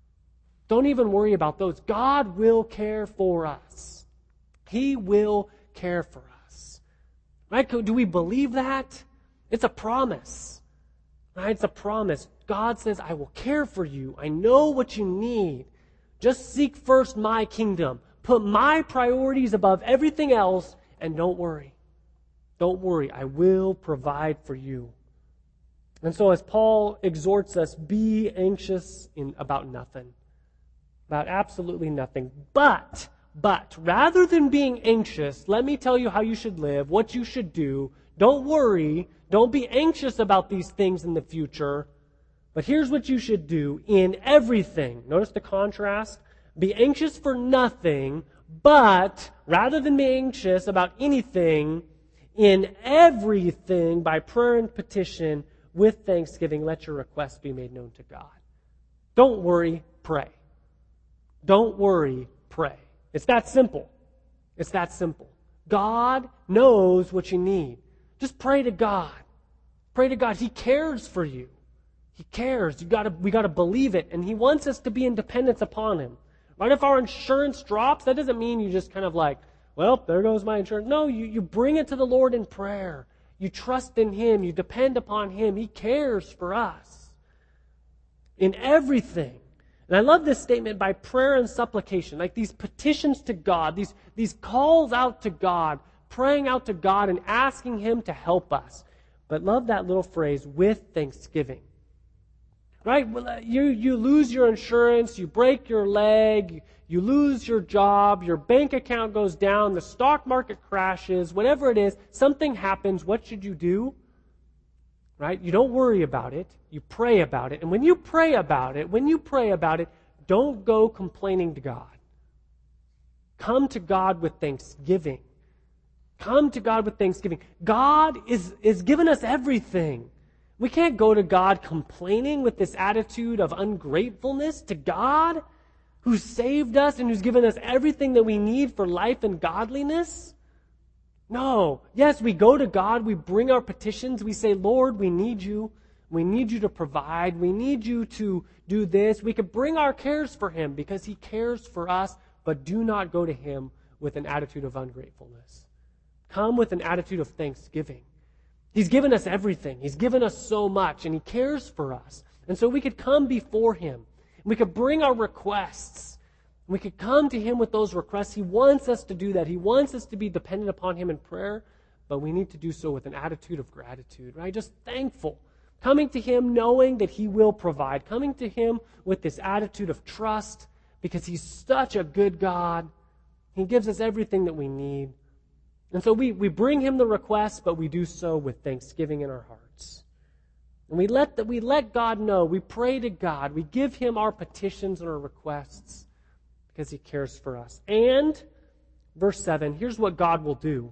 Don't even worry about those. God will care for us. He will care for us, right? Do we believe that? It's a promise, right? It's a promise. God says, I will care for you. I know what you need. Just seek first my kingdom. Put my priorities above everything else, and don't worry. Don't worry. I will provide for you. And so as Paul exhorts us, be anxious about nothing. About absolutely nothing. But, rather than being anxious, let me tell you how you should live, what you should do. Don't worry. Don't be anxious about these things in the future. But here's what you should do in everything. Notice the contrast. Be anxious for nothing, but rather than be anxious about anything, in everything, by prayer and petition, with thanksgiving, let your requests be made known to God. Don't worry, pray. Don't worry, pray. It's that simple. It's that simple. God knows what you need. Just pray to God. Pray to God. He cares for you. He cares. We got to believe it, and He wants us to be in dependence upon Him. Right? If our insurance drops, that doesn't mean you just kind of like, well, there goes my insurance. No, you bring it to the Lord in prayer. You trust in Him. You depend upon Him. He cares for us in everything. And I love this statement, by prayer and supplication, like these petitions to God, these calls out to God, praying out to God and asking Him to help us. But love that little phrase, with thanksgiving. Right? Well, you lose your insurance, you break your leg, you lose your job, your bank account goes down, the stock market crashes, whatever it is, something happens. What should you do? Right? You don't worry about it. You pray about it. And when you pray about it, don't go complaining to God. Come to God with thanksgiving. Come to God with thanksgiving. God is giving us everything. We can't go to God complaining with this attitude of ungratefulness to God who saved us and who's given us everything that we need for life and godliness. No. Yes, we go to God, we bring our petitions, we say, Lord, we need you. We need you to provide. We need you to do this. We could bring our cares for Him because He cares for us, but do not go to Him with an attitude of ungratefulness. Come with an attitude of thanksgiving. He's given us everything. He's given us so much, and He cares for us. And so we could come before Him. We could bring our requests. We could come to Him with those requests. He wants us to do that. He wants us to be dependent upon Him in prayer, but we need to do so with an attitude of gratitude, right? Just thankful. Coming to Him knowing that He will provide. Coming to Him with this attitude of trust because He's such a good God. He gives us everything that we need. And so we bring Him the request, but we do so with thanksgiving in our hearts. And we let God know. We pray to God. We give Him our petitions and our requests because He cares for us. And, verse 7, here's what God will do.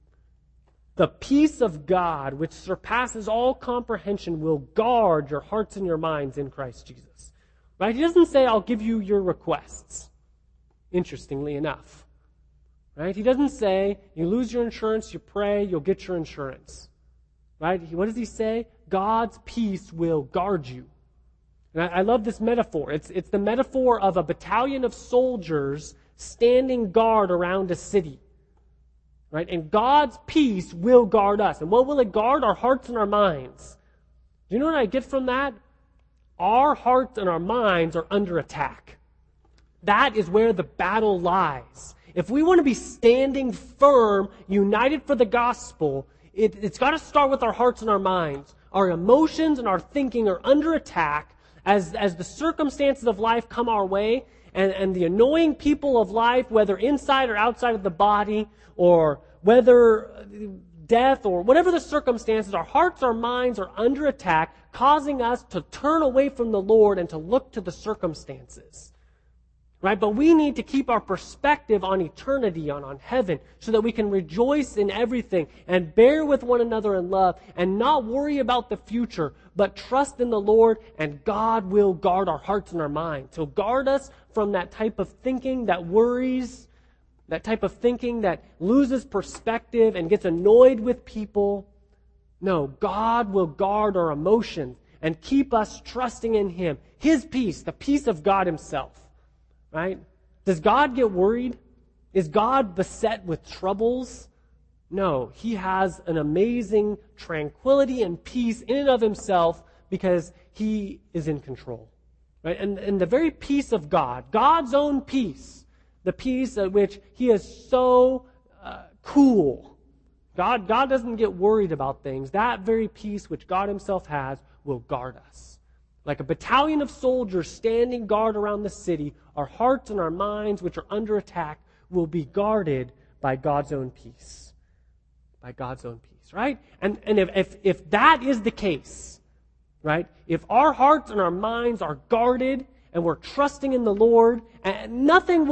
The peace of God, which surpasses all comprehension, will guard your hearts and your minds in Christ Jesus. Right? He doesn't say, I'll give you your requests. Interestingly enough. Right? He doesn't say, you lose your insurance, you pray, you'll get your insurance. Right? What does He say? God's peace will guard you. And I love this metaphor. It's the metaphor of a battalion of soldiers standing guard around a city. Right? And God's peace will guard us. And what will it guard? Our hearts and our minds. Do you know what I get from that? Our hearts and our minds are under attack. That is where the battle lies. If we want to be standing firm, united for the gospel, it's got to start with our hearts and our minds. Our emotions and our thinking are under attack as the circumstances of life come our way, and the annoying people of life, whether inside or outside of the body, or whether death or whatever the circumstances, our hearts, our minds are under attack, causing us to turn away from the Lord and to look to the circumstances. Right? But we need to keep our perspective on eternity, on heaven, so that we can rejoice in everything and bear with one another in love and not worry about the future, but trust in the Lord, and God will guard our hearts and our minds. He'll guard us from that type of thinking that worries, that type of thinking that loses perspective and gets annoyed with people. No, God will guard our emotions and keep us trusting in Him. His peace, the peace of God Himself. Right? Does God get worried? Is God beset with troubles? No. He has an amazing tranquility and peace in and of Himself because He is in control. Right? And the very peace of God, God's own peace, the peace at which He is so cool. God doesn't get worried about things. That very peace which God Himself has will guard us. Like a battalion of soldiers standing guard around the city, our hearts and our minds, which are under attack, will be guarded by God's own peace. By God's own peace, right? And if that is the case, right? If our hearts and our minds are guarded and we're trusting in the Lord, and nothing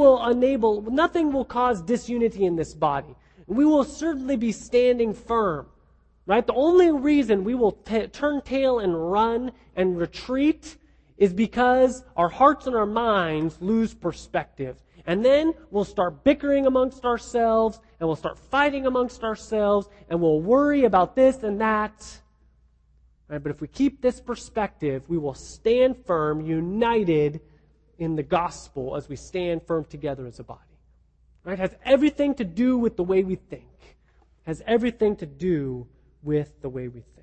will cause disunity in this body. We will certainly be standing firm. Right? The only reason we will turn tail and run and retreat is because our hearts and our minds lose perspective. And then we'll start bickering amongst ourselves, and we'll start fighting amongst ourselves, and we'll worry about this and that. Right? But if we keep this perspective, we will stand firm, united in the gospel as we stand firm together as a body. Right? It has everything to do with the way we think. It has everything to do with the way we think.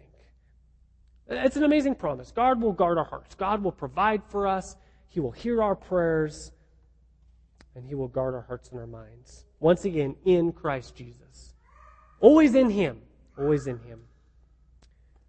It's an amazing promise. God will guard our hearts. God will provide for us. He will hear our prayers. And He will guard our hearts and our minds. Once again, in Christ Jesus. Always in Him. Always in Him.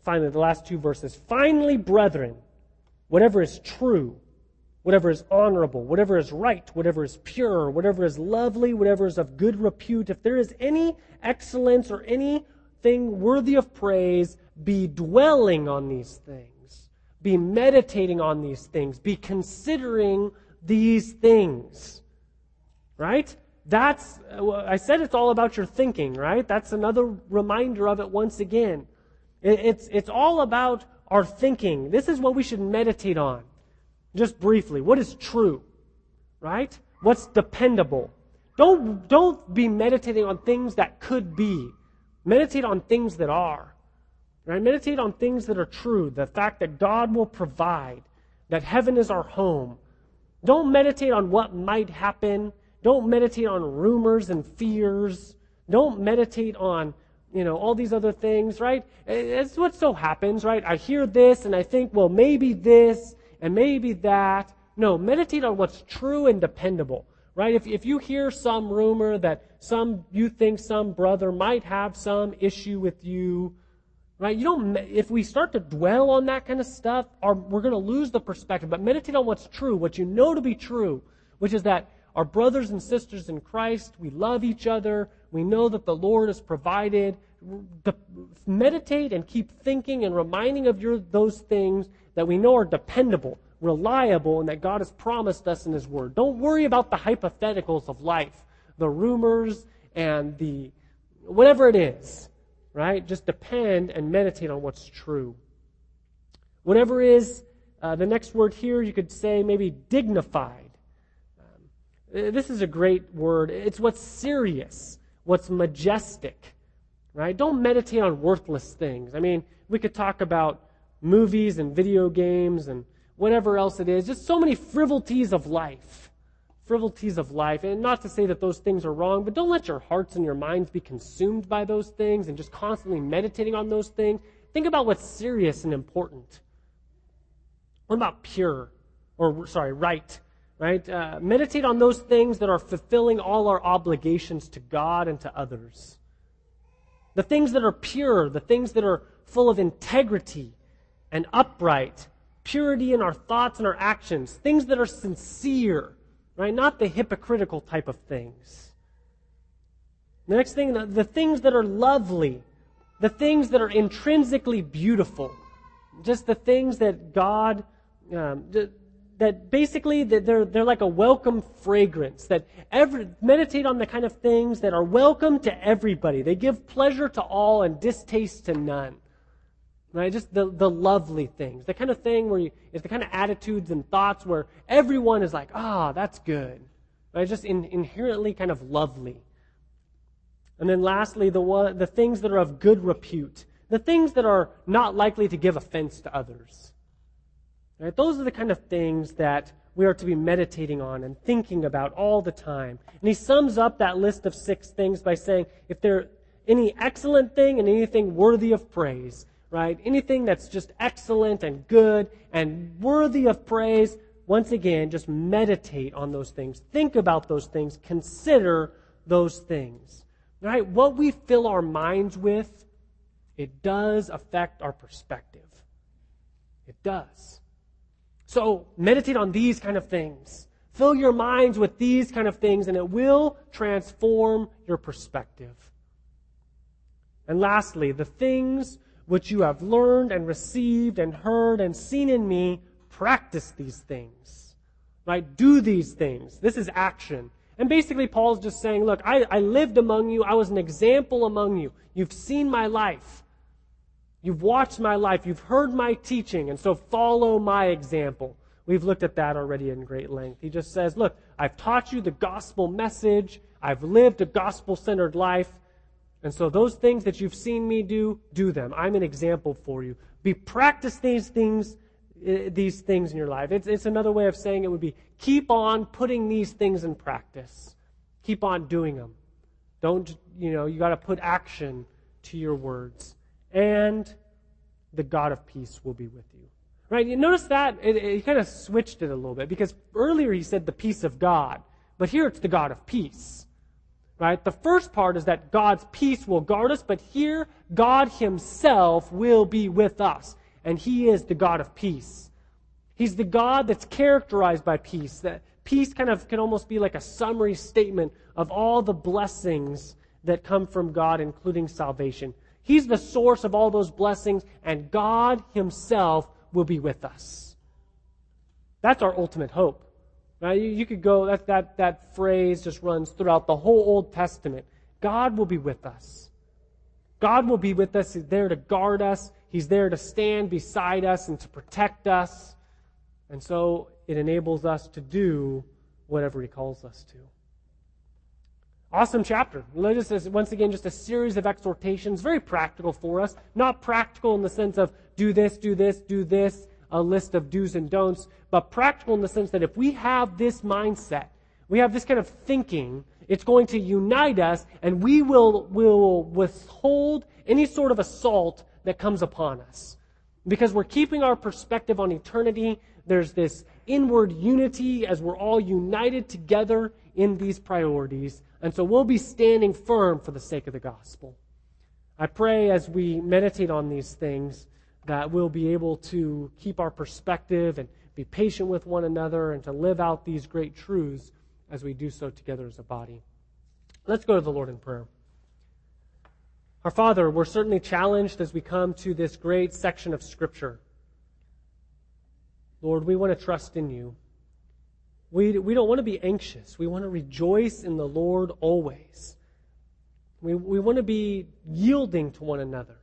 finally, the last two verses. Finally, brethren, whatever is true, whatever is honorable, whatever is right, whatever is pure, whatever is lovely, whatever is of good repute, if there is any excellence or anything worthy of praise, be dwelling on these things. Be meditating on these things. Be considering these things. Right? I said it's all about your thinking, right? That's another reminder of it once again. It's all about our thinking. This is what we should meditate on. Just briefly, what is true? Right? What's dependable? Don't be meditating on things that could be. Meditate on things that are. Right? Meditate on things that are true. The fact that God will provide. That heaven is our home. Don't meditate on what might happen. Don't meditate on rumors and fears. Don't meditate on, all these other things, right? It's what so happens, right? I hear this and I think, well, maybe this and maybe that. No, meditate on what's true and dependable, right? If you hear some rumor that you think some brother might have some issue with you, right? If we start to dwell on that kind of stuff, we're going to lose the perspective. But meditate on what's true, what you know to be true, which is that our brothers and sisters in Christ, we love each other. We know that the Lord has provided. Meditate and keep thinking and reminding of those things that we know are dependable, reliable, and that God has promised us in His Word. Don't worry about the hypotheticals of life, the rumors and the whatever it is, right? Just depend and meditate on what's true. Whatever is the next word here, you could say maybe dignified. This is a great word. It's what's serious, what's majestic, right? Don't meditate on worthless things. I mean, we could talk about movies and video games and whatever else it is. Just so many frivolities of life. Frivolities of life. And not to say that those things are wrong, but don't let your hearts and your minds be consumed by those things and just constantly meditating on those things. Think about what's serious and important. What about right? Right? Meditate on those things that are fulfilling all our obligations to God and to others. The things that are pure, the things that are full of integrity and upright, purity in our thoughts and our actions, things that are sincere, right? Not the hypocritical type of things. The next thing, the things that are lovely, the things that are intrinsically beautiful, just the things that God that basically they're like a welcome fragrance, that meditate on the kind of things that are welcome to everybody. They give pleasure to all and distaste to none. Right? Just the lovely things. The kind of thing where it's the kind of attitudes and thoughts where everyone is like, that's good. Right? Just inherently kind of lovely. And then lastly, the things that are of good repute. The things that are not likely to give offense to others. Right? Those are the kind of things that we are to be meditating on and thinking about all the time. And he sums up that list of 6 things by saying, if there any excellent thing and anything worthy of praise, right? Anything that's just excellent and good and worthy of praise, once again, just meditate on those things. Think about those things. Consider those things. Right? What we fill our minds with, it does affect our perspective. It does. So meditate on these kind of things. Fill your minds with these kind of things, and it will transform your perspective. And lastly, the things which you have learned and received and heard and seen in me, practice these things. Right? Do these things. This is action. And basically Paul's just saying, look, I lived among you. I was an example among you. You've seen my life. You've watched my life. You've heard my teaching. And so follow my example. We've looked at that already in great length. He just says, look, I've taught you the gospel message. I've lived a gospel-centered life. And so those things that you've seen me do them. I'm an example for you. Practice these things in your life. It's another way of saying it would be keep on putting these things in practice. Keep on doing them. Don't, you got to put action to your words. And the God of peace will be with you. Right? You notice that? He kind of switched it a little bit because earlier he said the peace of God. But here it's the God of peace. right? The first part is that God's peace will guard us, but here God himself will be with us, and he is the God of peace. He's the God that's characterized by peace. That peace kind of can almost be like a summary statement of all the blessings that come from God, including salvation. He's the source of all those blessings, and God himself will be with us. That's our ultimate hope. Right? You could go, that phrase just runs throughout the whole Old Testament. God will be with us. God will be with us. He's there to guard us. He's there to stand beside us and to protect us. And so it enables us to do whatever he calls us to. Awesome chapter. Once again, just a series of exhortations, very practical for us. Not practical in the sense of do this, do this, do this, a list of do's and don'ts, but practical in the sense that if we have this mindset, we have this kind of thinking, it's going to unite us, and we will withhold any sort of assault that comes upon us. Because we're keeping our perspective on eternity, there's this inward unity as we're all united together in these priorities, and so we'll be standing firm for the sake of the gospel. I pray as we meditate on these things that we'll be able to keep our perspective and be patient with one another and to live out these great truths as we do so together as a body. Let's go to the Lord in prayer. Our Father, we're certainly challenged as we come to this great section of Scripture. Lord, we want to trust in you. We don't want to be anxious. We want to rejoice in the Lord always. We want to be yielding to one another.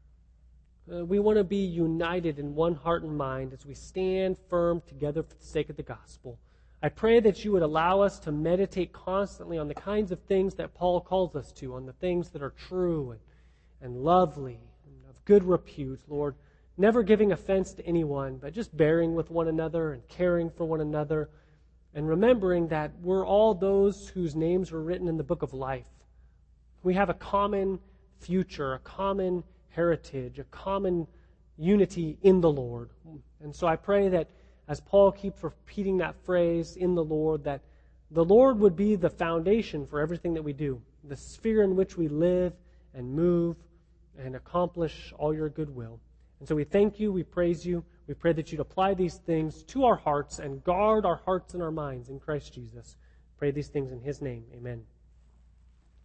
We want to be united in one heart and mind as we stand firm together for the sake of the gospel. I pray that you would allow us to meditate constantly on the kinds of things that Paul calls us to, on the things that are true and lovely and of good repute, Lord. Never giving offense to anyone, but just bearing with one another and caring for one another, and remembering that we're all those whose names were written in the book of life. We have a common future, a common heritage, a common unity in the Lord. And so I pray that as Paul keeps repeating that phrase, in the Lord, that the Lord would be the foundation for everything that we do, the sphere in which we live and move and accomplish all your good will. And so we thank you, we praise you, we pray that you'd apply these things to our hearts and guard our hearts and our minds in Christ Jesus. Pray these things in his name. Amen.